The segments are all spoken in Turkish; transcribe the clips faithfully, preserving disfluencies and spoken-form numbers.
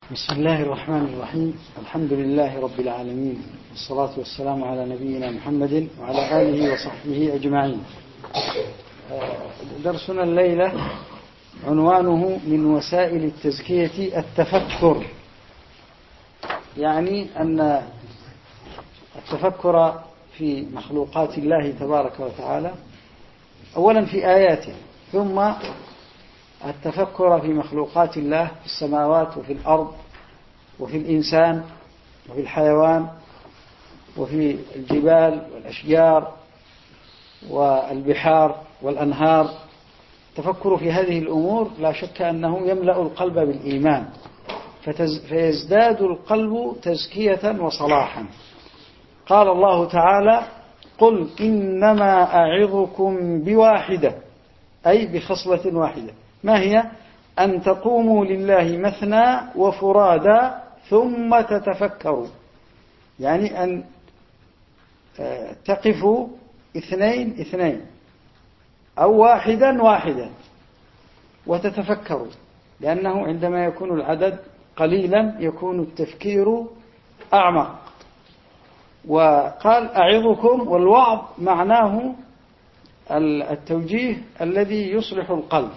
بسم الله الرحمن الرحيم الحمد لله رب العالمين والصلاة والسلام على نبينا محمد وعلى آله وصحبه أجمعين. درسنا الليلة عنوانه من وسائل التزكية التفكر، يعني أن التفكر في مخلوقات الله تبارك وتعالى أولا في آياته، ثم التفكر في مخلوقات الله في السماوات وفي الأرض وفي الإنسان وفي الحيوان وفي الجبال والأشجار والبحار والأنهار. التفكر في هذه الأمور لا شك أنه يملأ القلب بالإيمان، فيزداد القلب تزكية وصلاحا. قال الله تعالى: قل إنما أعظكم بواحدة، أي بخصلة واحدة. ما هي؟ أن تقوموا لله مثنى وفرادا ثم تتفكروا، يعني أن تقفوا اثنين اثنين أو واحدا واحدا وتتفكروا، لأنه عندما يكون العدد قليلا يكون التفكير أعمق. وقال أعظكم، والوعظ معناه التوجيه الذي يصلح القلب،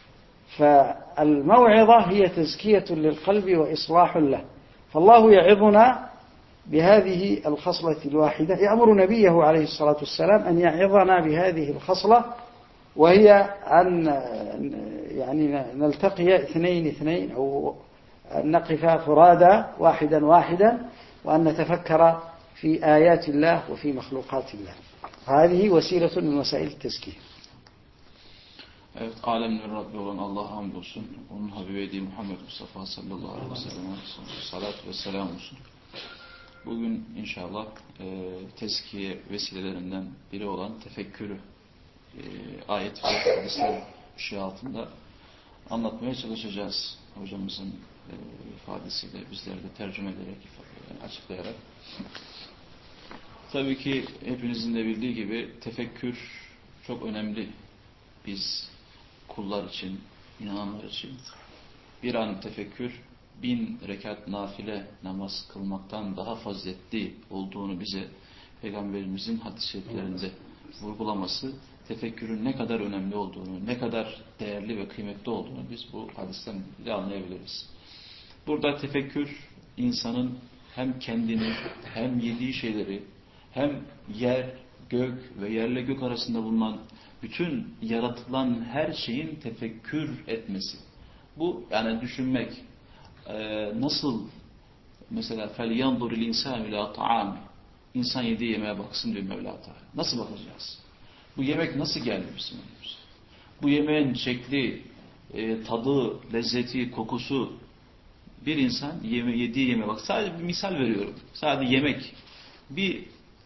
فالموعظة هي تزكية للقلب وإصلاح له. فالله يعظنا بهذه الخصلة الواحدة، يأمر نبيه عليه الصلاة والسلام أن يعظنا بهذه الخصلة، وهي أن يعني نلتقي اثنين اثنين أو نقف فرادا واحدا واحدا، وأن نتفكر في آيات الله وفي مخلوقات الله. هذه وسيلة من وسائل التزكية. Evet, alemlerin Rabbi olan Allah'a hamdolsun. Onun Habibi Muhammed Mustafa sallallahu aleyhi ve sellem'e salatu ve selam olsun. Bugün inşallah e, tezkiye vesilelerinden biri olan tefekkürü e, ayet ve hadisler ışığı altında anlatmaya çalışacağız. Hocamızın e, ifadesiyle bizler de tercüme ederek, yani açıklayarak. Tabii ki hepinizin de bildiği gibi tefekkür çok önemli. Biz kullar için, inananlar için bir an tefekkür bin rekat nafile namaz kılmaktan daha faziletli olduğunu bize Peygamberimizin hadis-i şeriflerinde vurgulaması, tefekkürün ne kadar önemli olduğunu, ne kadar değerli ve kıymetli olduğunu biz bu hadisten de anlayabiliriz. Burada tefekkür insanın hem kendini hem yediği şeyleri hem yer, gök ve yerle gök arasında bulunan bütün yaratılan her şeyin tefekkür etmesi. Bu yani düşünmek. Ee, nasıl mesela فَلْيَنْظُرِ الْاِنْسَانُ اِلَى طَعَامِ İnsan yediği yemeğe baksın diyor Mevla Teala. Nasıl bakacağız? Bu yemek nasıl geldi bizim önümüze? Bu yemeğin şekli, e, tadı, lezzeti, kokusu, bir insan yeme, yediği yemeğe bak. Sadece bir misal veriyorum. Sadece yemek. Bir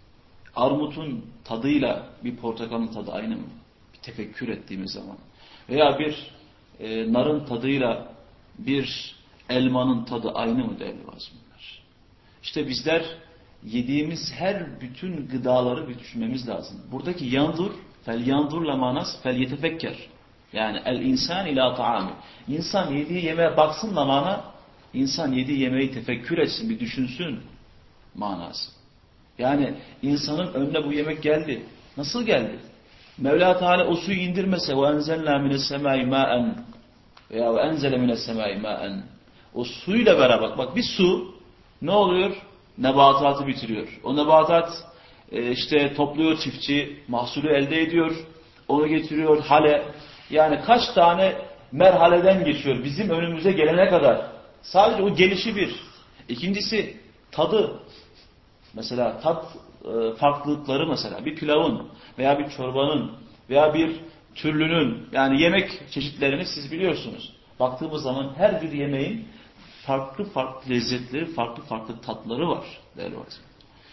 armutun tadıyla bir portakalın tadı aynı mı? Bir tefekkür ettiğimiz zaman. Veya bir e, narın tadıyla bir elmanın tadı aynı mı değerli vazimler? İşte bizler yediğimiz her bütün gıdaları bir düşünmemiz lazım. Buradaki yandur, fel yandurla manas fel yetefekker. Yani el insan ila taami. İnsan yediği yemeğe baksın da mana, insan yediği yemeği tefekkür etsin, bir düşünsün manası. Yani insanın önüne bu yemek geldi. Nasıl geldi? Mevla Teala o suyu indirmese ve enzelna mines semai ma'en veya ve enzele mines semai ma'en, o suyla beraber bak, bir su ne oluyor? Nebatatı bitiriyor. O nebatat e, işte topluyor çiftçi, mahsulü elde ediyor, onu getiriyor hale. Yani kaç tane merhaleden geçiyor bizim önümüze gelene kadar. Sadece o gelişi bir. İkincisi tadı. Mesela tat e, farklılıkları, mesela bir pilavın veya bir çorbanın veya bir türlünün, yani yemek çeşitlerini siz biliyorsunuz. Baktığımız zaman her bir yemeğin farklı farklı lezzetleri, farklı farklı tatları var değerli arkadaşlar.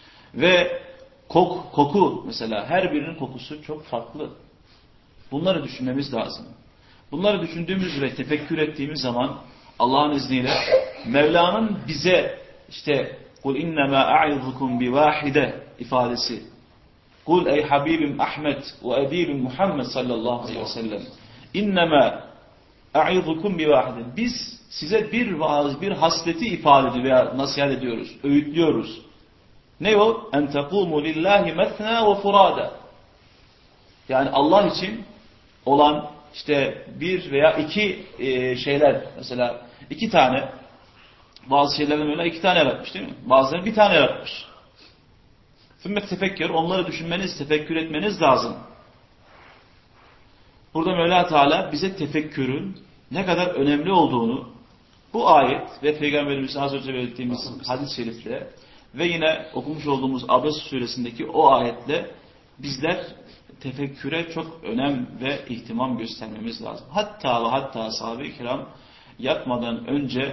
Ve kok, koku mesela, her birinin kokusu çok farklı. Bunları düşünmemiz lazım. Bunları düşündüğümüz ve tefekkür ettiğimiz zaman Allah'ın izniyle Mevla'nın bize işte "Kul innema a'idhukum bi vahide" ifadesi. Kul ey Habibim Ahmet ve Edibim Muhammed sallallahu aleyhi ve sellem. İnnema, اَعِظُكُمْ بِوَاحِدٍ Biz size bir vaaz, bir hasleti ifade ediyor veya nasihat ediyoruz, öğütlüyoruz. Ne o? اَنْ تَقُومُوا لِلّٰهِ مَثْنَا وَفُرَادًا Yani Allah için olan işte bir veya iki e, şeyler, mesela iki tane, bazı şeylerden öyle iki tane yaratmış değil mi? Bazıları bir tane yaratmış. Sümmet tefekkür, onları düşünmeniz, tefekkür etmeniz lazım. Burada Mevla Teala bize tefekkürün ne kadar önemli olduğunu bu ayet ve Peygamberimizin az önce belirttiğimiz hadis-i şerifle ve yine okumuş olduğumuz Abes suresindeki o ayetle bizler tefekküre çok önem ve ihtimam göstermemiz lazım. Hatta ve hatta sahabe-i kiram yatmadan önce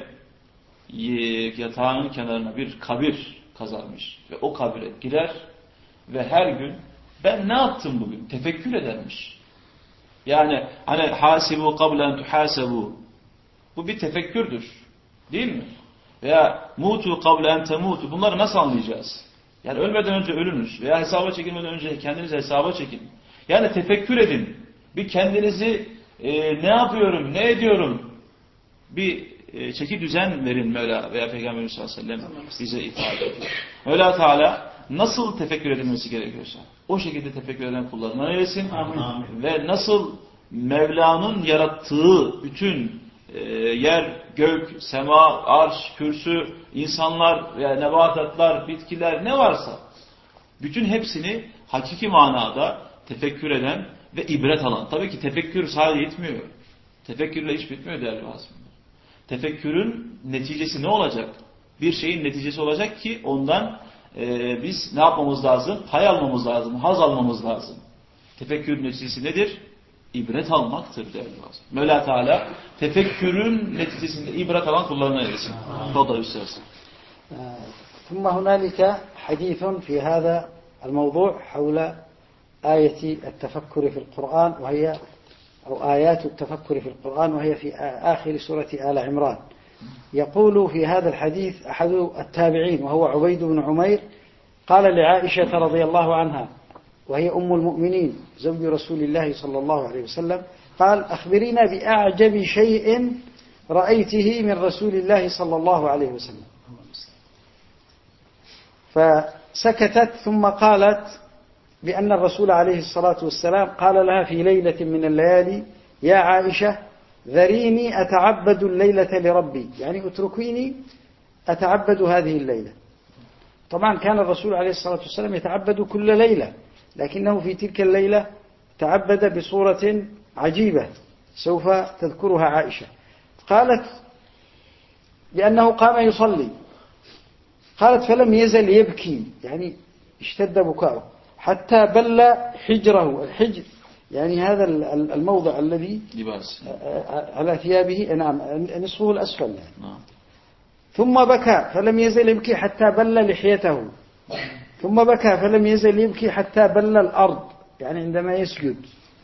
yatağının kenarına bir kabir kazarmış ve o kabire girer ve her gün ben ne yaptım bugün? Tefekkür edermiş. Yani hani hasibu qablen tuhasabu. Bu bir tefekkürdür. Değil mi? Veya mutu qablen temutu. Bunları nasıl anlayacağız? Yani ölmeden önce ölünüz veya hesaba çekilmeden önce kendinizi hesaba çekin. Yani tefekkür edin. Bir kendinizi e, ne yapıyorum, ne ediyorum? Bir e, çeki düzen verin Mevla veya Peygamberimiz sallallahu aleyhi ve sellem bize ifade ediyor. Mevla Teala nasıl tefekkür edilmesi gerekiyorsa o şekilde tefekkür eden kullarından eylesin. Amin. Ve nasıl Mevla'nın yarattığı bütün e, yer, gök, sema, arş, kürsü, insanlar veya nebatatlar, bitkiler ne varsa bütün hepsini hakiki manada tefekkür eden ve ibret alan. Tabii ki tefekkür sadece yetmiyor. Tefekkürle hiç bitmiyor değerli bazıları. Tefekkürün neticesi ne olacak? Bir şeyin neticesi olacak ki ondan e, biz ne yapmamız lazım? Pay almamız lazım, haz almamız lazım. Tefekkürün neticesi nedir? İbret almaktır değerli bazıları. Mevla Teala tefekkürün neticesinde ibret alan kullarına eylesin. Fadal istersin. ثم هنالك حديث في هذا الموضوع حول آية التفكر في القرآن وهي أو آيات التفكر في القرآن وهي في آخر سورة آل عمران. يقول في هذا الحديث أحد التابعين وهو عبيد بن عمير قال لعائشة رضي الله عنها وهي أم المؤمنين زوج رسول الله صلى الله عليه وسلم قال أخبرينا بأعجب شيء رأيته من رسول الله صلى الله عليه وسلم. فسكتت ثم قالت بأن الرسول عليه الصلاة والسلام قال لها في ليلة من الليالي يا عائشة ذريني أتعبد الليلة لربي يعني اتركيني أتعبد هذه الليلة. طبعا كان الرسول عليه الصلاة والسلام يتعبد كل ليلة لكنه في تلك الليلة تعبد بصورة عجيبة سوف تذكرها عائشة. قالت بأنه قام يصلي قالت فلم يزل يبكي يعني اشتد بكاؤه حتى بل حجره الحجر يعني هذا الموضع الذي لباس على ثيابه نعم نصفه الأسفل يعني. ثم بكى فلم يزل يبكي حتى بل لحيته ثم بكى فلم يزل يبكي حتى بل الأرض يعني عندما يسجد.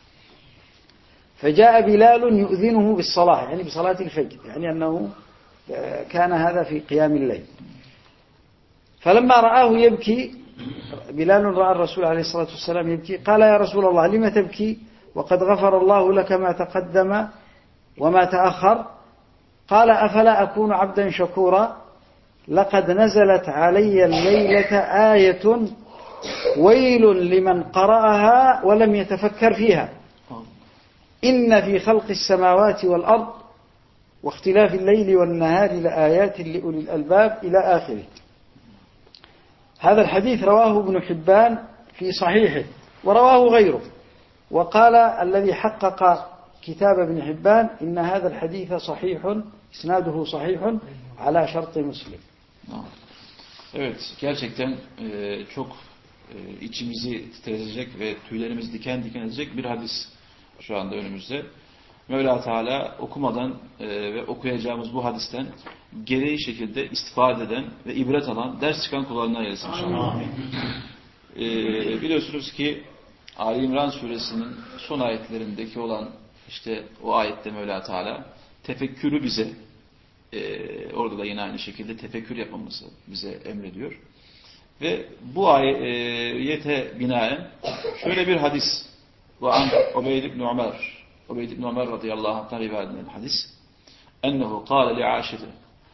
فجاء بلال يؤذنه بالصلاة يعني بصلاة الفجر يعني أنه كان هذا في قيام الليل. فلما رآه يبكي بلال رأى الرسول عليه الصلاة والسلام يبكي قال يا رسول الله لما تبكي وقد غفر الله لك ما تقدم وما تأخر. قال أفلا أكون عبدا شكورا لقد نزلت علي الليلة آية ويل لمن قرأها ولم يتفكر فيها إن في خلق السماوات والأرض واختلاف الليل والنهار لآيات لأولي الألباب إلى آخره. هذا الحديث رواه ابن حبان في صحيحه ورواه غيره وقال الذي حقق كتاب ابن حبان إن هذا الحديث صحيح إسناده صحيح على شرط مسلم. Evet, gerçekten e, çok e, içimizi titretecek ve tüylerimizi diken diken edecek bir hadis şu anda önümüzde. Mevla Teala okumadan e, ve okuyacağımız bu hadisten gereği şekilde istifade eden ve ibret alan, ders çıkan kullarından eylesin inşallah. E, biliyorsunuz ki Ali İmran suresinin son ayetlerindeki olan işte o ayette Mevla Teala tefekkürü bize e, orada da yine aynı şekilde tefekkür yapmamızı bize emrediyor. Ve bu ayete binaen şöyle bir hadis ve an Ubeyd ibn Ömer Ubeyd ibn Ömer radıyallahu anh'tan rivayet edilen hadis. Ennehu kâle li Aişete.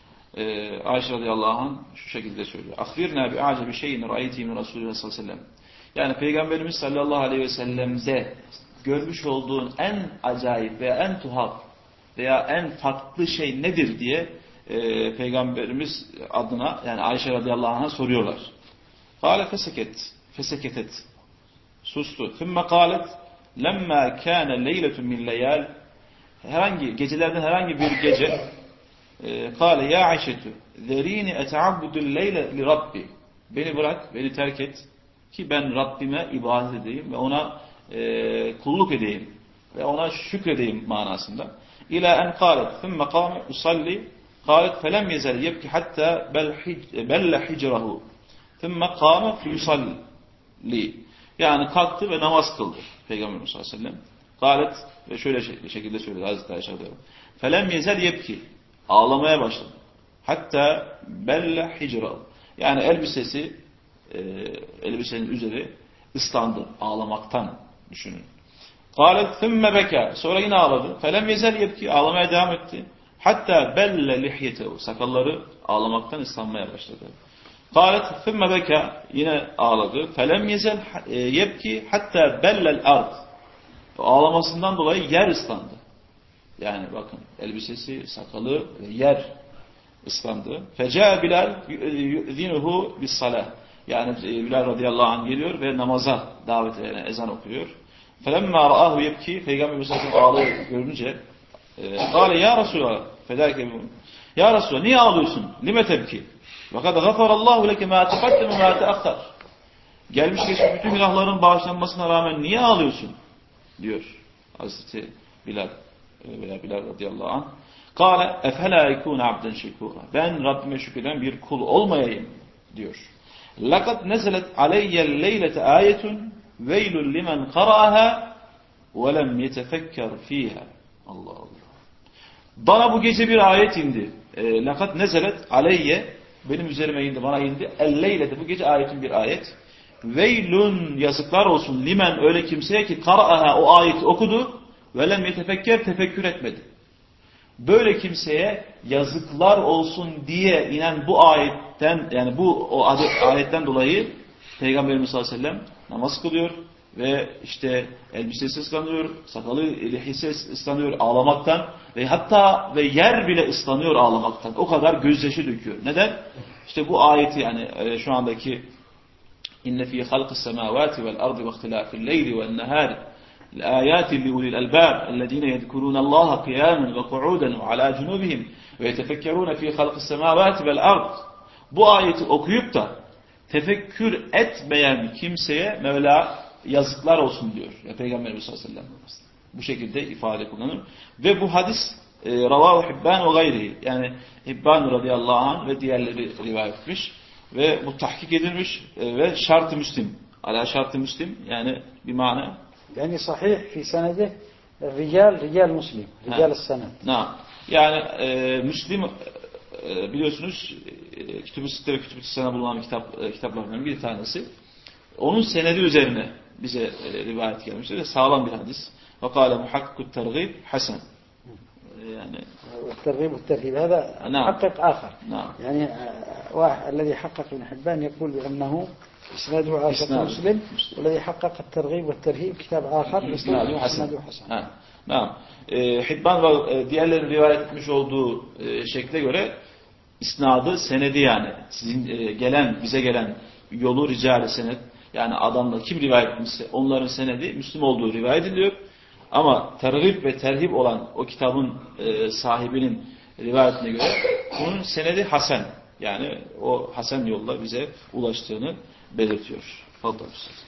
Ee, Ayşe radıyallahu anh şu şekilde söylüyor. Akhbirna bi a'cebi şeyin ra'aytihi min Resulullah sallallahu aleyhi ve sellem. Yani Peygamberimiz sallallahu aleyhi ve sellem'de görmüş olduğun en acayip veya en tuhaf veya en farklı şey nedir diye e, Peygamberimiz adına yani Ayşe radıyallahu anh'a soruyorlar. Kâle feseket. Feseketet. Sustu. Thumma kâlet lemma kâne leyletun min leyal. Herhangi gecelerden herhangi bir gece kâle ya Ayşetü zerini eteabbudul leyle li Rabbi. Beni bırak, beni terk et ki ben Rabbime ibadet edeyim ve ona e, kulluk edeyim ve ona şükredeyim manasında. İlâ en kâlet thumma kâme usalli kâlet felem yezel yebki hatta belle hicrahu thumma kâme yusalli. Yani kalktı ve namaz kıldı Peygamberimiz sallallahu aleyhi ve sellem. Kâlet ve şöyle şekilde söyledi Hazreti Ayşe radıyallahu anh. Felem yezel yebki. Ağlamaya başladı. Hatta belle hicrahu. Yani elbisesi e, elbisenin üzeri ıslandı. Ağlamaktan düşünün. Kâlet thümme beka. Sonra yine ağladı. Felem yezel yebki. Ağlamaya devam etti. Hatta belle lihyetehu. Sakalları ağlamaktan ıslanmaya başladı. Kâlet thümme beka. Yine ağladı. Felem yezel yebki. Hatta bellel ard. Ağlamasından dolayı yer ıslandı. Yani bakın elbisesi, sakalı ve yer ıslandı. Feca Bilal yu'zinuhu bis salah. Yani Bilal radıyallahu anh geliyor ve namaza davet eden ezan okuyor. Felemma ra'ahu yebki. Peygamber sallallahu aleyhi ve sellem ağlıyor görünce kâle ya Resulallah fedâke ya Resulallah niye ağlıyorsun? Lime tebki? Ve kad gafarallahu leke mâ teqaddeme mâ teakhkhar. Gelmiş geçmiş bütün günahların bağışlanmasına rağmen niye ağlıyorsun? Diyor Hazreti Bilal veya Bilal radıyallahu anh. Kâle efhelâ yekûne abden şekûra. Ben Rabbime şükreden bir kul olmayayım diyor. Lekad nezelet aleyyel leylete ayetun veylun limen kara'aha ve lem yetefekker fîhâ. Allah Allah. Bana bu gece bir ayet indi. E, Lekad nezelet aleyye benim üzerime indi, bana indi. El leylete bu gece ayetin bir ayet. Veylun yazıklar olsun limen öyle kimseye ki kara'aha o ayeti okudu ve lem yetefekker tefekkür etmedi. Böyle kimseye yazıklar olsun diye inen bu ayetten yani bu o ayetten dolayı Peygamberimiz sallallahu aleyhi ve sellem namaz kılıyor ve işte elbisesi ıslanıyor, sakalı lihisi ıslanıyor ağlamaktan ve hatta ve yer bile ıslanıyor ağlamaktan. O kadar gözyaşı döküyor. Neden? İşte bu ayeti yani şu andaki inne fi halqis semavati vel ardı ve ihtilafil leyli ven nehari الآيات لأولي الألباب الذين يذكرون الله قياما وقعودا وعلى جنوبهم ويتفكرون في خلق السماوات والأرض. Bu ayeti okuyup da tefekkür etmeyen kimseye Mevla yazıklar olsun diyor. Ya Peygamberimiz sallallahu aleyhi ve sellem bu şekilde ifade kullanır. Ve bu hadis e, Ravahu Hibban ve gayrihi yani Hibban radıyallahu anh ve diğerleri rivayet etmiş ve bu tahkik edilmiş e, ve şart-ı Müslim. Ala şart-ı Müslim yani bir mana Yani sahih fi senede rical rical Müslim. Rical senet. Na. Yani e, Müslim e, biliyorsunuz e, Kütüb-ü Sitte ve Kütüb-ü Sene bulunan kitap e, kitaplarından bir tanesi. Onun senedi üzerine bize e, rivayet gelmiştir ve sağlam bir hadis. Ve kâle muhakkikut tergib hasen. يعني الترغيب والترهيب هذا محقق آخر نعم. يعني واحد الذي حقق ابن حبان يقول بأنه إسناده على شرط مسلم والذي حقق الترغيب والترهيب كتاب آخر إسناده حسن. نعم. Hibban ve diğerlerin rivayet etmiş olduğu şekle göre isnadı senedi yani sizin gelen bize gelen yolu ricali senet yani adamla kim rivayet etmişse onların senedi Müslüm olduğu rivayet ediliyor. Ama tergib ve terhib olan o kitabın e, sahibinin rivayetine göre bunun senedi hasen. Yani o hasen yolla bize ulaştığını belirtiyor. Fadıl.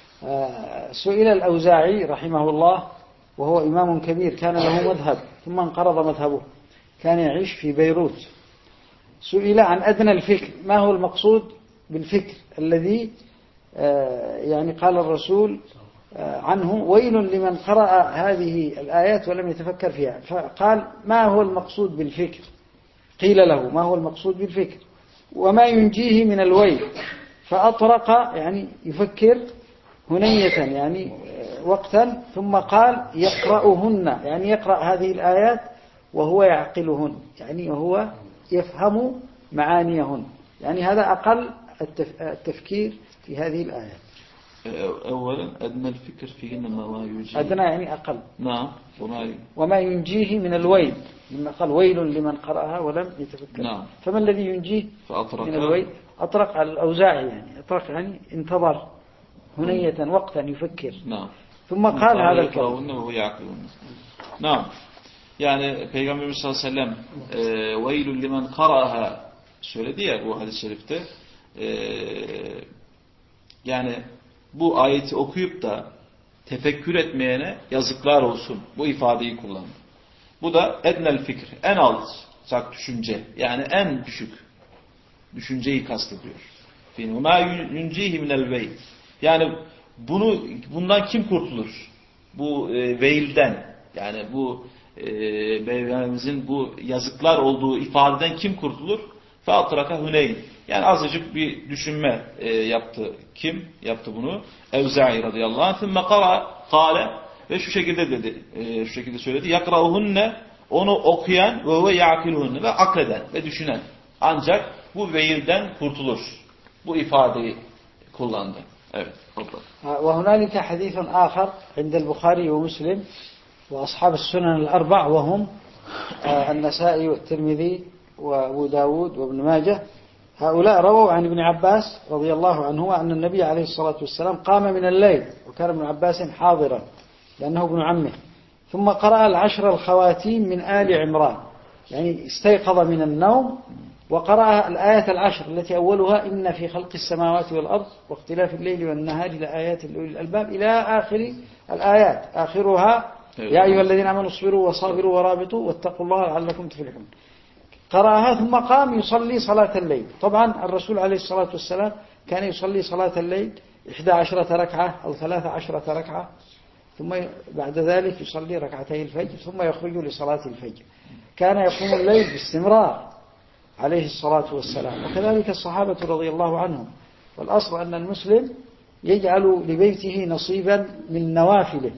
سئل الأوزاعي رحمه الله وهو إمام كبير كان له مذهب ثم انقرض مذهبه كان يعيش في بيروت سئل عن أدنى الفكر ما هو المقصود بالفكر الذي يعني قال الرسول عنه ويل لمن قرأ هذه الآيات ولم يتفكر فيها فقال ما هو المقصود بالفكر قيل له ما هو المقصود بالفكر وما ينجيه من الويل فأطرق يعني يفكر هنية يعني وقتا ثم قال يقرأهن يعني يقرأ هذه الآيات وهو يعقلهن يعني وهو يفهم معانيهن يعني هذا أقل التفكير في هذه الآيات. أولا أدنى الفكر فيهن ما ينجيه. أدنى يعني أقل. نعم. وما وما ينجيه من الويل لما قال ويل لمن قرأها ولم يتفكر. نعم. فما الذي ينجيه فأطرق من الويل؟ أطرق على الأوزاعي يعني أطرق يعني انتظر هنية وقتا يفكر. نعم. ثم قال هذا الكلام. وهو يعقلون. نعم. Yani Peygamberimiz sallallahu aleyhi ve sellem veylül limen karaha söyledi ya bu hadis-i şerifte. E, yani bu ayeti okuyup da tefekkür etmeyene yazıklar olsun. Bu ifadeyi kullandı. Bu da ednel fikir. En alçak düşünce. Yani en düşük düşünceyi kastediyor. Fînûmâ yuncîhî minel veyl. Yani bunu bundan kim kurtulur? Bu e, veylden. Yani bu e, Peygamberimizin bu yazıklar olduğu ifadeden kim kurtulur? Fa'atraka Huneyn. Yani azıcık bir düşünme e, yaptı. Kim yaptı bunu? Evza'i radıyallahu anh. Thumma qara kâle ve şu şekilde dedi. E, şu şekilde söyledi. Yakra'uhunne onu okuyan ve huve ya'kiluhunne ve akleden ve düşünen. Ancak bu veilden kurtulur. Bu ifadeyi kullandı. Evet. وهنالك حديث آخر عند البخاري ومسلم وأصحاب السنن الأربع وهم النسائي والترمذي وأبو داود وابن ماجه هؤلاء رووا عن ابن عباس رضي الله عنه أن النبي عليه الصلاة والسلام قام من الليل وكان ابن عباس حاضرا لأنه ابن عمه ثم قرأ العشر الخواتيم من آل عمران يعني استيقظ من النوم وقرأ الآية العشر التي أولها إن في خلق السماوات والأرض واختلاف الليل والنهار لآيات لأولي الألباب إلى آخر الآيات آخرها يا أيها الذين آمنوا اصبروا وصابروا ورابطوا واتقوا الله لعلكم تفلحون. قرأها ثم قام يصلي صلاة الليل. طبعا الرسول عليه الصلاة والسلام كان يصلي صلاة الليل إحدى عشرة ركعة أو ثلاثة عشرة ركعة ثم بعد ذلك يصلي ركعتي الفجر ثم يخرج لصلاة الفجر. كان يقوم الليل باستمرار عليه الصلاة والسلام وكذلك الصحابة رضي الله عنهم. والأصل أن المسلم يجعل لبيته نصيبا من نوافله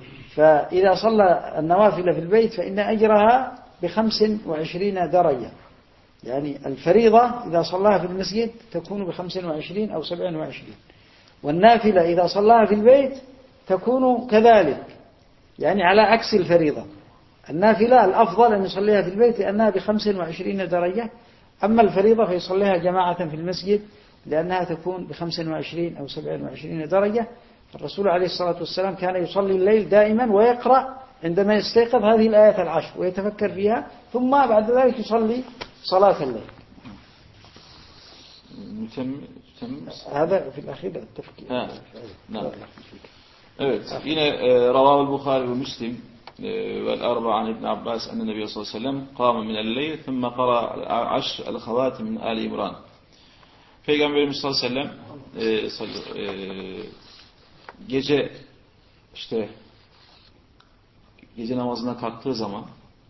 فإذا صلى النوافل في البيت فإن أجرها بخمس وعشرين درجة يعني الفريضة إذا صلاها في المسجد تكون بخمس وعشرين أو سبع وعشرين والنافلة إذا صلاها في البيت تكون كذلك يعني على عكس الفريضة. النافلة الأفضل أن يصليها في البيت لأنها بخمس وعشرين درجة أما الفريضة فيصليها جماعة في المسجد لأنها تكون بخمس وعشرين أو سبع وعشرين درجة. الرسول عليه الصلاة والسلام كان يصلي الليل دائما ويقرأ عندما يستيقظ هذه الآيات العشر ويتفكر فيها ثم بعد ذلك يصلي صلاة الليل. هذا في الأخير التفكير. نعم. Evet. Yine e, Ravâhul Bukhari ve Müslim vel arba an İbn Abbas enne Nebi sallallahu aleyhi ve sellem kâme minel leyl thumma qara aşr el havâtim min Ali İmran. Peygamberimiz sallallahu aleyhi ve sellem e, e, gece işte gece namazına kalktığı zaman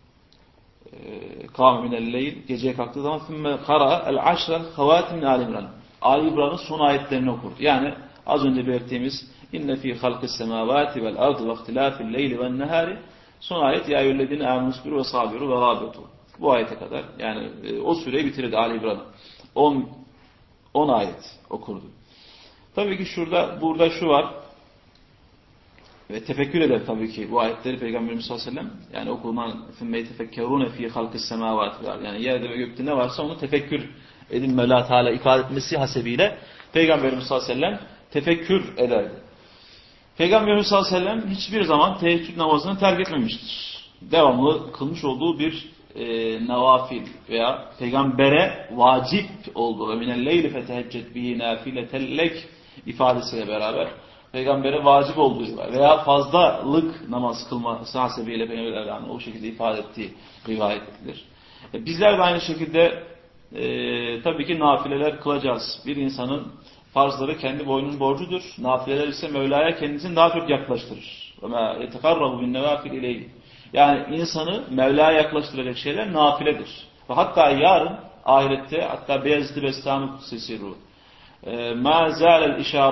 kâme minel leyl geceye kalktığı zaman thumma qara el aşr el havâtim min Ali İmran. Ali İmran'ın son ayetlerini okur. Yani az önce belirttiğimiz İnne fî halkis semâvâti vel ardı ve ihtilâfil leyli ven nehâri son ayet ya eyyühellezîne âmenû isbirû ve sâbirû ve râbitû. Bu ayete kadar yani e, o süreyi bitirdi Ali İmran. on ayet okurdu. Tabii ki şurada burada şu var ve tefekkür eder tabii ki bu ayetleri Peygamberimiz sallallahu aleyhi ve sellem yani okunan ثُمَّ يَتَفَكَّرُونَ ف۪ي خَلْقِ السَّمَاوَاتِ var. Yani yerde ve gökte ne varsa onu tefekkür edin Mevla Teala ifade etmesi hasebiyle Peygamberimiz sallallahu aleyhi ve sellem tefekkür ederdi. Peygamberimiz sallallahu aleyhi ve sellem hiçbir zaman teheccüd namazını terk etmemiştir. Devamlı kılmış olduğu bir e, navafil veya peygambere vacip olduğu ve minel leyli fetehecced bihi nafileten ifadesiyle beraber peygambere vacip olduğu veya fazlalık namaz kılması hasebiyle peygamberlerin o şekilde ifade ettiği rivayet edilir. E, bizler de aynı şekilde e, tabii ki nafileler kılacağız. Bir insanın farzları kendi boynunun borcudur. Nafileler ise Mevla'ya kendisini daha çok yaklaştırır. وَمَا يَتَقَرَّبُ بِالنَّوَافِلِ اِلَيْهِ Yani insanı Mevla'ya yaklaştıracak şeyler nafiledir. Ve hatta yarın ahirette hatta Beyazıt-ı Bestami Kutsesi ruhu مَا زَالَ الْاِشَارَاتِ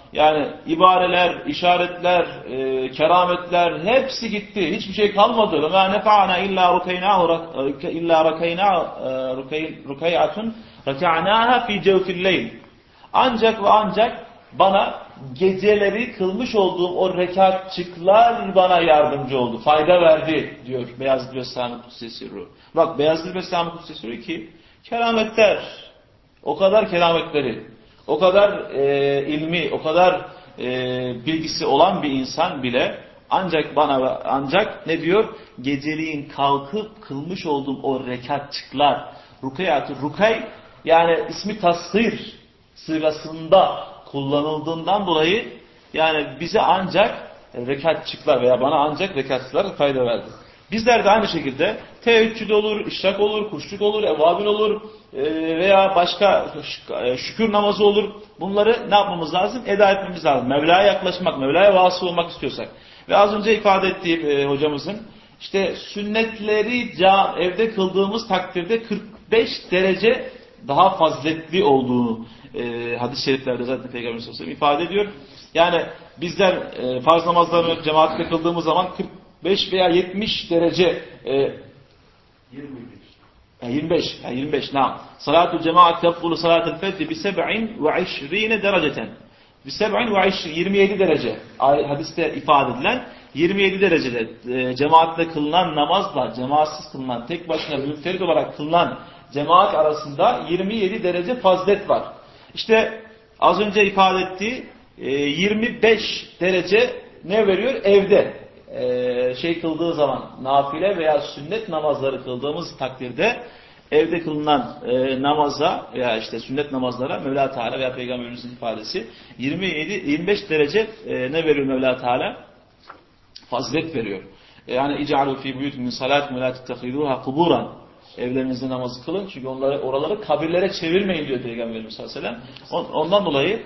Yani ibareler, işaretler, e, kerametler hepsi gitti. Hiçbir şey kalmadı. Ve ma nefa'ana illa rukayna illa rakayna rukayatun raka'naha fi cevfil leyl. Ancak ve ancak bana geceleri kılmış olduğum o rekatçıklar bana yardımcı oldu. Fayda verdi diyor Beyazıt Bestami Kudüs'e Sirru. Bak Beyazıt Bestami Kudüs'e Sirru ki kerametler, o kadar kerametleri, o kadar e, ilmi, o kadar e, bilgisi olan bir insan bile ancak bana ancak ne diyor? Geceliğin kalkıp kılmış olduğum o rekatçıklar, rukayatı, rukay yani ismi tasvir sırasında kullanıldığından dolayı yani bize ancak rekatçıklar veya bana ancak rekatçıklar fayda verdi. Bizler de aynı şekilde teheccüd olur, işrak olur, kuşluk olur, evvabin olur veya başka şükür namazı olur. Bunları ne yapmamız lazım? Eda etmemiz lazım. Mevla'ya yaklaşmak, Mevla'ya vasıl olmak istiyorsak. Ve az önce ifade ettiği hocamızın işte sünnetleri evde kıldığımız takdirde kırk beş derece daha faziletli olduğunu e, hadis-i şeriflerde zaten Peygamber sallallahu aleyhi ve sellem ifade ediyor. Yani bizler e, farz namazlarını cemaatle kıldığımız zaman kırk beş veya yetmiş derece e, yirmi beş yani yirmi beş nam. Salatul cemaat tefulu salatul fecr bi seb'in ve işrine dereceten. Bi seb'in ve işrine yirmi yedi derece. Hadiste ifade edilen yirmi yedi derecede e, cemaatle kılınan namazla cemaatsiz kılınan tek başına münferit olarak kılınan cemaat arasında yirmi yedi derece fazilet var. İşte az önce ifade ettiği e, yirmi beş derece ne veriyor? Evde e, şey kıldığı zaman nafile veya sünnet namazları kıldığımız takdirde evde kılınan e, namaza veya işte sünnet namazlara Mevla Teala veya Peygamberimizin ifadesi yirmi yedi yirmi beş derece e, ne veriyor Mevla Teala? Fazilet veriyor. E, yani ic'alu fi buyutikum min salatin ve la tettehiduha kuburan. Evlerinizde namazı kılın. Çünkü onları oraları kabirlere çevirmeyin diyor Peygamberimiz sallallahu aleyhi ve sellem. Ondan dolayı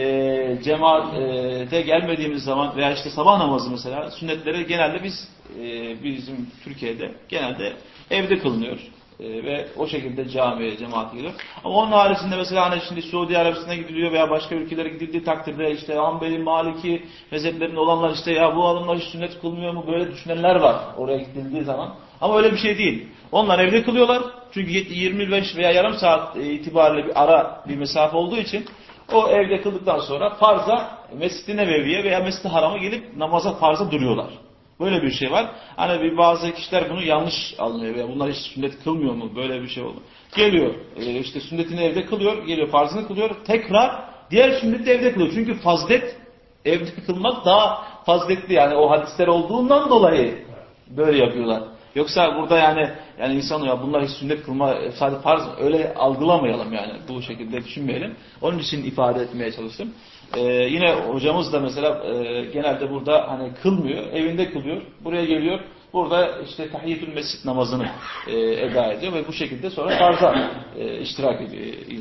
e, cemaate gelmediğimiz zaman veya işte sabah namazı mesela sünnetleri genelde biz e, bizim Türkiye'de genelde evde kılınıyor. E, ve o şekilde camiye, cemaate gidiyor. Ama onun haricinde mesela hani şimdi Suudi Arabistan'a gidiliyor veya başka ülkelere gidildiği takdirde işte Hanbeli, Maliki mezheplerinde olanlar işte ya bu adamlar hiç sünnet kılmıyor mu böyle düşünenler var oraya gidildiği zaman. Ama öyle bir şey değil. Onlar evde kılıyorlar. Çünkü yirmi beş veya yarım saat itibariyle bir ara bir mesafe olduğu için o evde kıldıktan sonra farza Mescid-i Nebevi'ye veya Mescid-i Haram'a gelip namaza farza duruyorlar. Böyle bir şey var. Hani bir bazı kişiler bunu yanlış anlıyor veya bunlar hiç sünnet kılmıyor mu? Böyle bir şey oldu. Geliyor işte sünnetini evde kılıyor, geliyor farzını kılıyor, tekrar diğer sünneti evde kılıyor. Çünkü fazilet evde kılmak daha faziletli yani o hadisler olduğundan dolayı böyle yapıyorlar. Yoksa burada yani yani insan ya bunlar hiç sünnet kılma sadece farz öyle algılamayalım yani bu şekilde düşünmeyelim. Onun için ifade etmeye çalıştım. Ee, yine hocamız da mesela e, genelde burada hani kılmıyor, evinde kılıyor. Buraya geliyor. Burada işte tahiyyetül mescid namazını e, eda ediyor ve bu şekilde sonra farza e, iştirak ediyor,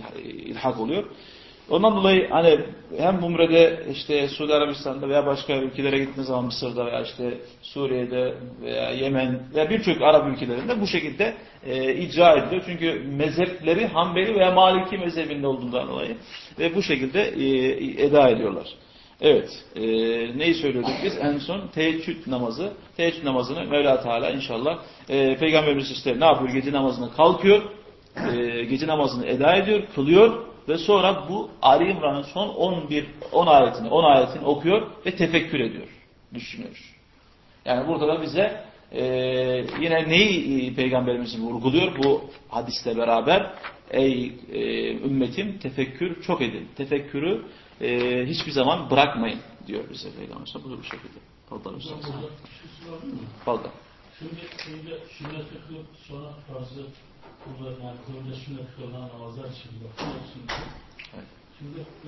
ilhak oluyor. Ondan dolayı hani hem Umre'de işte Suudi Arabistan'da veya başka ülkelere gittiğiniz zaman Mısır'da veya işte Suriye'de veya Yemen veya birçok Arap ülkelerinde bu şekilde e, icra ediliyor. Çünkü mezhepleri Hanbeli veya Maliki mezhebinde olduğundan dolayı ve bu şekilde e, eda ediyorlar. Evet. E, neyi söylüyorduk biz? En son teheccüd namazı. Teheccüd namazını Mevla Teala inşallah e, Peygamberimiz işte ne yapıyor? Gece namazına kalkıyor. E, gece namazını eda ediyor, kılıyor. Ve sonra bu Ali İmran'ın son on bir on ayetini on ayetini okuyor ve tefekkür ediyor. Düşünüyor. Yani burada da bize e, yine neyi Peygamberimiz vurguluyor bu hadisle beraber? Ey e, ümmetim tefekkür çok edin. Tefekkürü e, hiçbir zaman bırakmayın diyor bize Peygamberimiz. Bu bu şekilde. Fadlan Üstad. Fadlan. Şimdi şimdi sünnet kılıp sonra farzı burada yani kılınca sünnet kılınan namazlar için bakıyorsunuz. Evet. Şimdi e,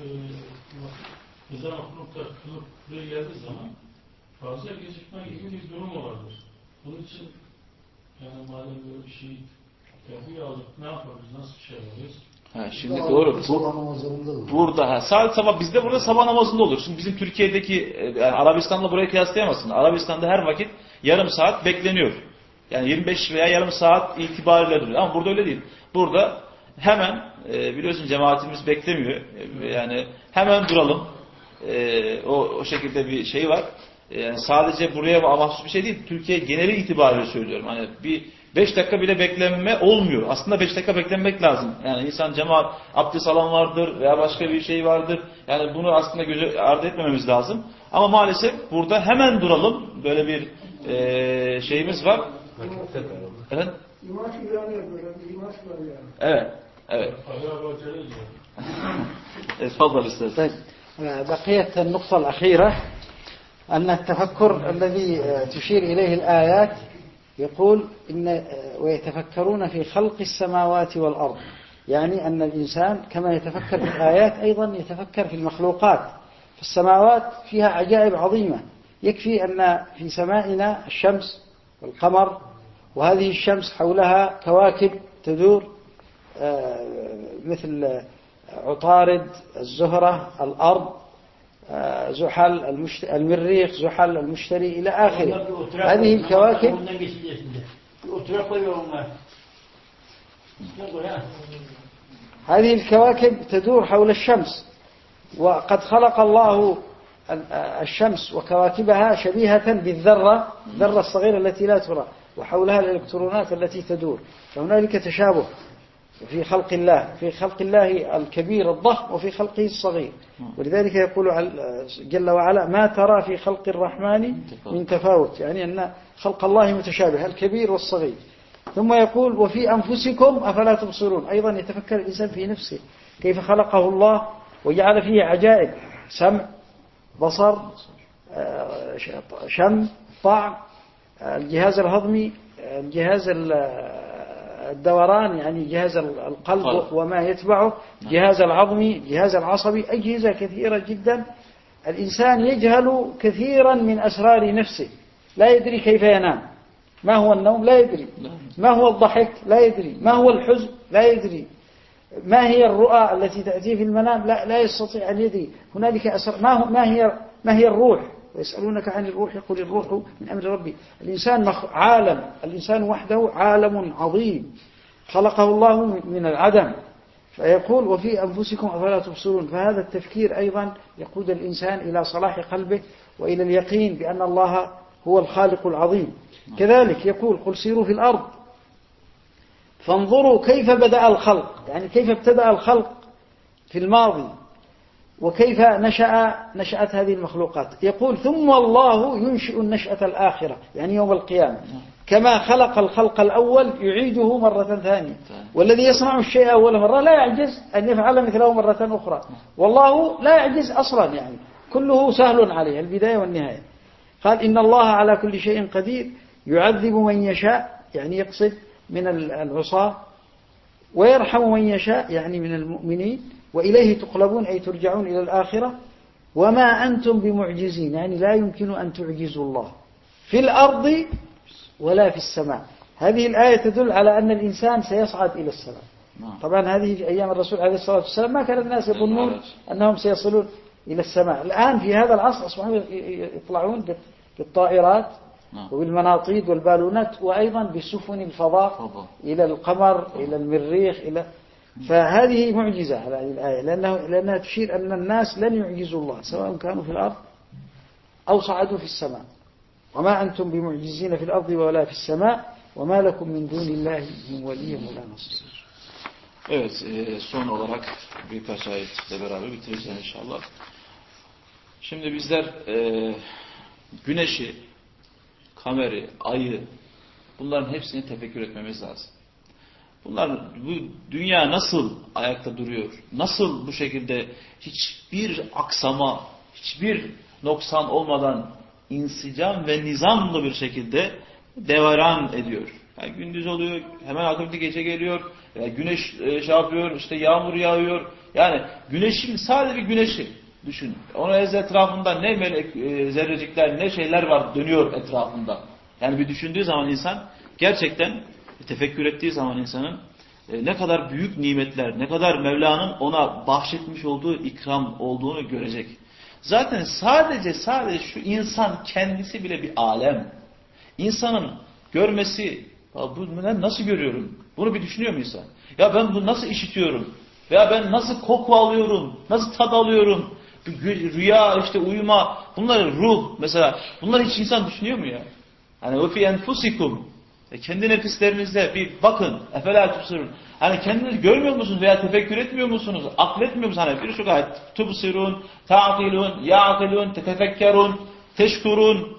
ezan okunup da kılıp buraya geldiği zaman fazla gecikme gibi bir durum vardır. Bunun için yani madem böyle bir şey yapıyor aldık ne yaparız, nasıl bir şey yapıyoruz? Ha, şimdi doğru. Bu, burada ha, sadece sabah bizde burada sabah namazında olur. Şimdi bizim Türkiye'deki yani Arabistan'la burayı kıyaslayamazsın. Arabistan'da her vakit yarım saat bekleniyor. Yani yirmi beş veya yarım saat itibariyle duruyor. Ama burada öyle değil. Burada hemen e, biliyorsun cemaatimiz beklemiyor. E, yani hemen duralım. e, o, o şekilde bir şey var. Yani sadece buraya mahsus bir şey değil. Türkiye geneli itibariyle söylüyorum. Hani bir beş dakika bile beklenme olmuyor. Aslında beş dakika beklenmek lazım. Yani insan cemaat abdest alan vardır veya başka bir şey vardır. Yani bunu aslında göze ardı etmememiz lazım. Ama maalesef burada hemen duralım. Böyle bir e, şeyimiz var. Evet. Evet. Evet. اتفضل استاذ. طيب بقيت النقطة الأخيرة أن التفكر الذي تشير إليه الآيات يقول إن ويتفكرون في خلق السماوات والأرض، يعني أن الإنسان كما يتفكر في الآيات أيضا يتفكر في المخلوقات. فالسماوات فيها عجائب عظيمة، يكفي أن في سمائنا الشمس والقمر، وهذه الشمس حولها كواكب تدور مثل عطارد، الزهرة، الأرض، زحل، المريخ، زحل، المشتري إلى آخره. هذه الكواكب هذه الكواكب تدور حول الشمس، وقد خلق الله الشمس وكواكبها شبيهة بالذرة، الذرة الصغيرة التي لا ترى، وحولها الإلكترونات التي تدور. فهنالك تشابه في خلق الله، في خلق الله الكبير الضخم وفي خلقه الصغير. ولذلك يقول جل وعلا: ما ترى في خلق الرحمن من تفاوت، يعني أن خلق الله متشابه، الكبير والصغير. ثم يقول: وفي أنفسكم أفلا تبصرون، أيضا يتفكر الإنسان في نفسه كيف خلقه الله وجعل فيه عجائب: سمع، بصر، شم، طعم، الجهاز الهضمي، الجهاز الدوران يعني جهاز القلب وما يتبعه، جهاز العظمي، جهاز العصبي، أجهزة كثيرة جدا. الإنسان يجهل كثيرا من أسرار نفسه، لا يدري كيف ينام، ما هو النوم لا يدري، ما هو الضحك لا يدري، ما هو الحزن لا يدري، ما هي الرؤى التي تأتي في المنام لا, لا يستطيع أن يدري. هنالك أسرار. ما, هو ما, هي ما هي الروح؟ ويسألونك عن الروح يقول الروح من أمر ربي. الإنسان عالم، الإنسان وحده عالم عظيم خلقه الله من العدم. فيقول: وفي أنفسكم أفلا تبصرون. فهذا التفكير أيضا يقود الإنسان إلى صلاح قلبه وإلى اليقين بأن الله هو الخالق العظيم. كذلك يقول: قل سيروا في الأرض فانظروا كيف بدأ الخلق، يعني كيف ابتدأ الخلق في الماضي وكيف نشأ نشأت هذه المخلوقات. يقول: ثم الله ينشئ النشأة الآخرة، يعني يوم القيامة، كما خلق الخلق الأول يعيده مرة ثانية. والذي يصنع الشيء أول مرة لا يعجز أن يفعل مثله مرة أخرى، والله لا يعجز أصلا، يعني كله سهل عليه، البداية والنهاية. قال: إن الله على كل شيء قدير يعذب من يشاء، يعني يقصد من العصاة، ويرحم من يشاء، يعني من المؤمنين، وإليه تقلبون، أي ترجعون إلى الآخرة. وما أنتم بمعجزين، يعني لا يمكن أن تعجزوا الله في الأرض ولا في السماء. هذه الآية تدل على أن الإنسان سيصعد إلى السماء. طبعا هذه في أيام الرسول عليه الصلاة والسلام ما كان الناس يظنون أنهم سيصلون إلى السماء. الآن في هذا العصر أصبحوا يطلعون بالطائرات وبالمناطيد والبالونات، وأيضا بسفن الفضاء إلى القمر، إلى المريخ، إلى فهذه معجزة على هذه الآية، لأنه لأنها تشير أن الناس لن يعجزوا الله سواء كانوا في الأرض أو صعدوا في السماء. وما أنتم بمعجزين في الأرض ولا في السماء وما لكم من دون الله من ولي ولا نصير. Evet, e, son olarak birkaç ayetle beraber bitireceğiz inşallah. Şimdi bizler e, güneşi, kameri, ayı, bunların hepsini tefekkür etmemiz lazım. Bunlar, bu dünya nasıl ayakta duruyor, nasıl bu şekilde hiçbir aksama, hiçbir noksan olmadan insicam ve nizamlı bir şekilde devran ediyor. Yani gündüz oluyor, hemen akıbinde gece geliyor, yani güneş e, şey yapıyor, işte yağmur yağıyor. Yani güneşin, sadece bir güneşi düşün. Onun etrafında ne melek, e, zerrecikler, ne şeyler var dönüyor etrafında. Yani bir düşündüğü zaman insan gerçekten tefekkür ettiği zaman insanın e, ne kadar büyük nimetler, ne kadar Mevla'nın ona bahşetmiş olduğu ikram olduğunu görecek. Zaten sadece sadece şu insan kendisi bile bir alem. İnsanın görmesi, bunu nasıl görüyorum? Bunu bir düşünüyor mu insan? Ya ben bunu nasıl işitiyorum? Veya ben nasıl koku alıyorum? Nasıl tad alıyorum? rüya, işte uyuma, bunlar ruh mesela. Bunlar hiç insan düşünüyor mu ya? Hani o fi enfusikum. E kendi nefislerinizde bir bakın. Efela tubsirun. Hani kendinizi görmüyor musunuz veya tefekkür etmiyor musunuz? Akletmiyor musunuz? Hani birçok ayet. Tubsirun, ta'kilun, ya'kilun, tefekkerun, teşkurun.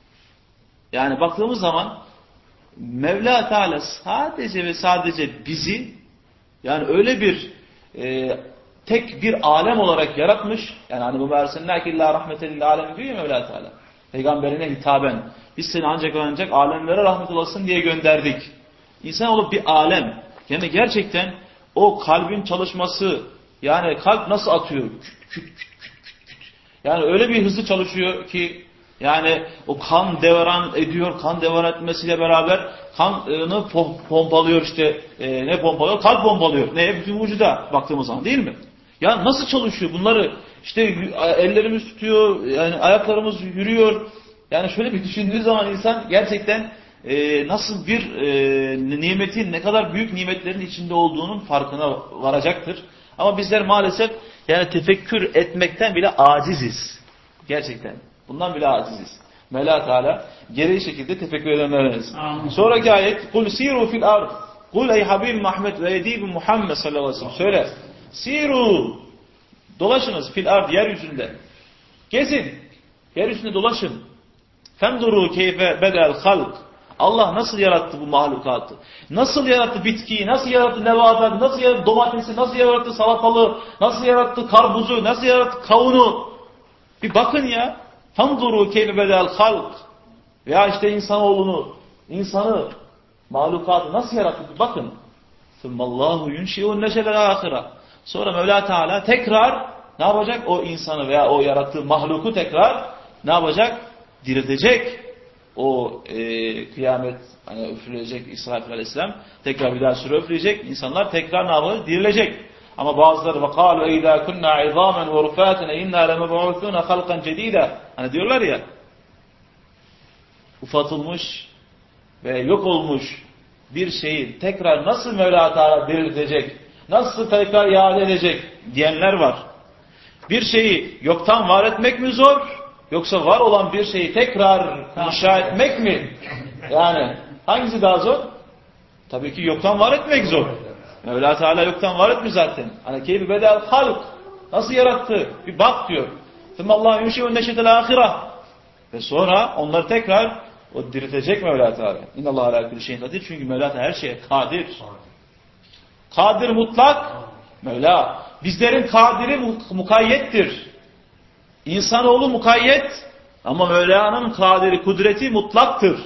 Yani baktığımız zaman Mevla Teala sadece ve sadece bizi yani öyle bir e, tek bir alem olarak yaratmış. Yani hani bu versennâke illâ rahmeten lil âlemin diyor ya Mevla Teala. Peygamberine hitaben. Biz seni ancak ancak alemlere rahmet olasın diye gönderdik. İnsanoğlu bir alem. Yani gerçekten o kalbin çalışması, yani kalp nasıl atıyor? Küt küt küt küt küt küt. Yani öyle bir hızlı çalışıyor ki yani o kan devran ediyor. Kan devran etmesiyle beraber kanını pompalıyor işte. E, ne pompalıyor? Kalp pompalıyor. Neye? Bütün vücuda baktığımız zaman değil mi? Ya nasıl çalışıyor? Bunları işte ellerimiz tutuyor, yani ayaklarımız yürüyor. Yani şöyle bir düşündüğü zaman insan gerçekten e, nasıl bir e, nimetin, ne kadar büyük nimetlerin içinde olduğunun farkına varacaktır. Ama bizler maalesef yani tefekkür etmekten bile aciziz. Gerçekten. Bundan bile aciziz. Mevla Teala gereği şekilde tefekkür edenleriz. Sonraki ayet kul siru fil ard. Kul ey Habib Muhammed ve edib Muhammed sallallahu aleyhi ve sellem. Söyle. Siru. Dolaşınız fil ard, yeryüzünde. Gezin. Yeryüzünde dolaşın. Femduru keyfe bedel halk. Allah nasıl yarattı bu mahlukatı? Nasıl yarattı bitkiyi? Nasıl yarattı nebatatı? Nasıl yarattı domatesi? Nasıl yarattı salatalığı? Nasıl yarattı karpuzu? Nasıl yarattı kavunu? Bir bakın ya. Femduru keyfe bedel halk. Veya işte insanoğlunu, insanı, mahlukatı nasıl yarattı? Bir bakın. Allahu yunşi'un neşelel ahira. Sonra Mevla Teala tekrar ne yapacak? O insanı veya o yarattığı mahluku tekrar ne yapacak? Diriltecek. O e, kıyamet hani üfürülecek İsrafil Aleyhisselam tekrar bir daha süre üfürülecek. İnsanlar tekrar ne yapacak? Dirilecek. Ama bazıları وَقَالُوا اَيْذَا كُنَّا عِظَامًا وَرُفَاتًا اِنَّا لَمَبْعُوثُونَ خَلْقًا جَد۪يدًا. Hani diyorlar ya, ufatılmış ve yok olmuş bir şeyi tekrar nasıl Mevla Teala diriltecek, nasıl tekrar iade edecek diyenler var. Bir şeyi yoktan var etmek mi zor, yoksa var olan bir şeyi tekrar inşa etmek mi? Yani hangisi daha zor? Tabii ki yoktan var etmek zor. Mevla Teala yoktan var etmiş zaten. Hani keyfi bedel halk. Nasıl yarattı? Bir bak diyor. Allahu yunşi'un neşetel ahira. Ve sonra onları tekrar o diriltecek Mevla Teala. İnnallâhu alâ kulli şeyin kadir. Çünkü Mevla Teala her şeye kadir. Kadir mutlak Mevla. Bizlerin kadiri mukayyettir. İnsanoğlu mukayyet ama Mevla'nın kadiri, kudreti mutlaktır.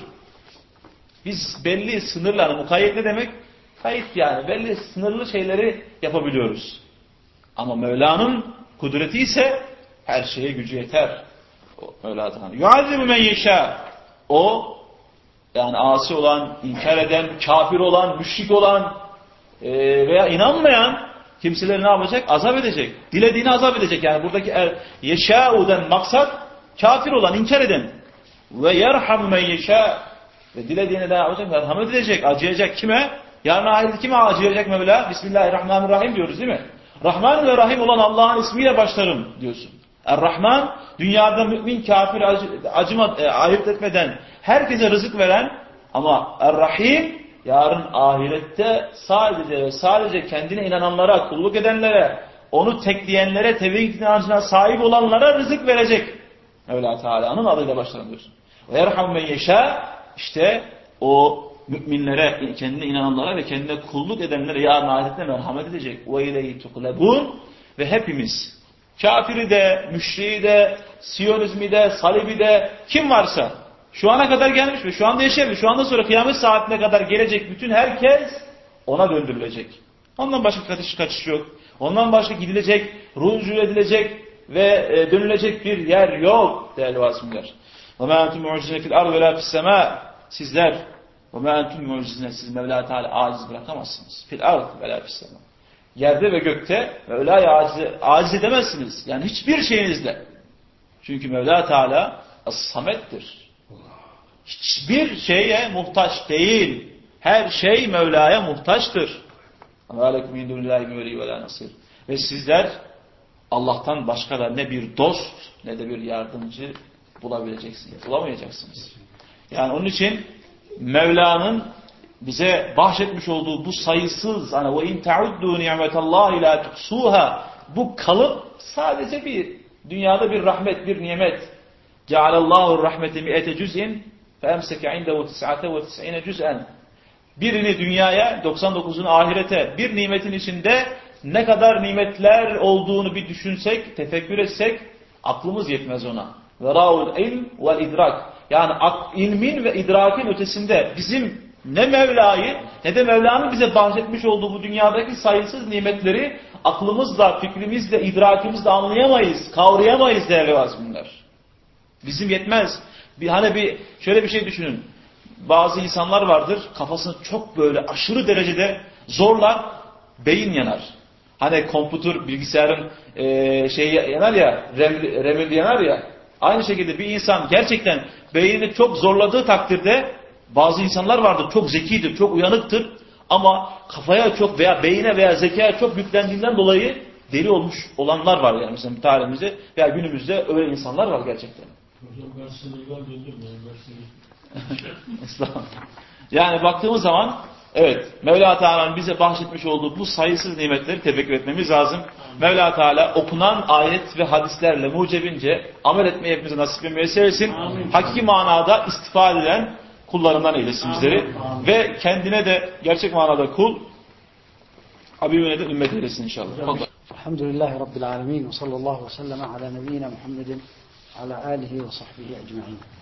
Biz belli sınırlarla, mukayyet ne demek? Kayıt yani. Belli sınırlı şeyleri yapabiliyoruz. Ama Mevla'nın kudreti ise her şeye gücü yeter. Mevla Teala. Yu'azzibu men yeşâ. O yani asi olan, inkar eden, kafir olan, müşrik olan e, veya inanmayan kimseleri ne yapacak? Azap edecek. Dilediğini azap edecek. Yani buradaki er, yeşâ'uden maksat kafir olan, inkar eden. Ve yerham men yeşâ. Ve dilediğini ne yapacak? Merhamet edecek, acıyacak. Kime? Yarın ahirette kime acıyacak Mevla? Bismillahirrahmanirrahim diyoruz değil mi? Rahman ve Rahim olan Allah'ın ismiyle başlarım diyorsun. Er-Rahman, dünyada mümin, kafir, acıma, e, ayırt etmeden herkese rızık veren ama Er-Rahim, yarın ahirette sadece ve sadece kendine inananlara, kulluk edenlere, onu tekleyenlere, tevhid inancına sahip olanlara rızık verecek. Mevla Teala'nın adıyla başlarım diyorsun. Ve yerham men yeşâ, işte o müminlere, kendine inananlara ve kendine kulluk edenlere yarın ahirette merhamet edecek. وَاِلَيْهِ تُقْلَبُونَ Ve hepimiz, kafiri de, müşriği de, siyonizmi de, salibi de, kim varsa, şu ana kadar gelmiş ve şu anda yaşayabilir, şu anda sonra kıyamet saatine kadar gelecek bütün herkes ona döndürülecek. Ondan başka kaçış kaçış yok. Ondan başka gidilecek, rucu edilecek ve dönülecek bir yer yok değerli vasımlar. وَمَا أَنْتُمْ مُعْجِزِينَ فِي الْأَرْضِ وَلَا فِي السَّمَاءِ Sizler وَمَا أَنْتُمْ مُعْجِزِينَ Siz Mevla Teala aciz bırakamazsınız. فِي الْأَرْضِ وَلَا فِي السَّمَاءِ Yerde ve gökte Mevla'yı aciz, aciz edemezsiniz. Yani hiçbir şeyinizle. Çünkü Mevla Teala as-Samet'tir. Hiçbir şeye muhtaç değil. Her şey Mevla'ya muhtaçtır. Ve sizler Allah'tan başka da ne bir dost ne de bir yardımcı bulabileceksiniz. Bulamayacaksınız. Yani onun için Mevla'nın bize bahşetmiş olduğu bu sayısız hani ve in ta'uddu ni'metallahi la tuhsuha, bu kalıp sadece bir dünyada bir rahmet, bir nimet. Cealallahu rahmeti mi'ete cüz'in fe emseke indehu tis'ate ve tis'ine cüz'en. Birini dünyaya, doksan dokuzunu ahirete, bir nimetin içinde ne kadar nimetler olduğunu bir düşünsek, tefekkür etsek aklımız yetmez ona. Vera'ul ilm vel idrak. Yani ilmin ve idrakin ötesinde bizim ne Mevla'yı ne de Mevla'nın bize bahsetmiş olduğu bu dünyadaki sayısız nimetleri aklımızla, fikrimizle, idrakimizle anlayamayız, kavrayamayız değerli azminler. Bizim yetmez. Bir, hani bir şöyle bir şey düşünün. Bazı insanlar vardır, kafasını çok böyle aşırı derecede zorlar, beyin yanar. Hani kompütür, bilgisayarın e, şeyi yanar ya, remli, remli yanar ya. Aynı şekilde bir insan gerçekten beynini çok zorladığı takdirde, bazı insanlar vardır, çok zekidir, çok uyanıktır. Ama kafaya çok veya beyine veya zekaya çok yüklendiğinden dolayı deli olmuş olanlar var yani bizim tarihimizde veya günümüzde öyle insanlar var gerçekten. Hocam ben sınırlar döndürmüyorum. Ben sınır. Yani baktığımız zaman evet, Mevla Teala'nın bize bahşetmiş olduğu bu sayısız nimetleri tefekkür etmemiz lazım. Mevla Teala okunan ayet ve hadislerle mucebince amel etmeyi hepimize nasip ve müyesser etsin. Hakiki manada istifade eden kullarından eylesin bizleri. Ve kendine de gerçek manada kul, Habibine de ümmet eylesin inşallah. Elhamdülillahi Rabbil alemin ve sallallahu ve sellem ala nebiyyina Muhammedin ala alihi ve sahbihi ecma'in.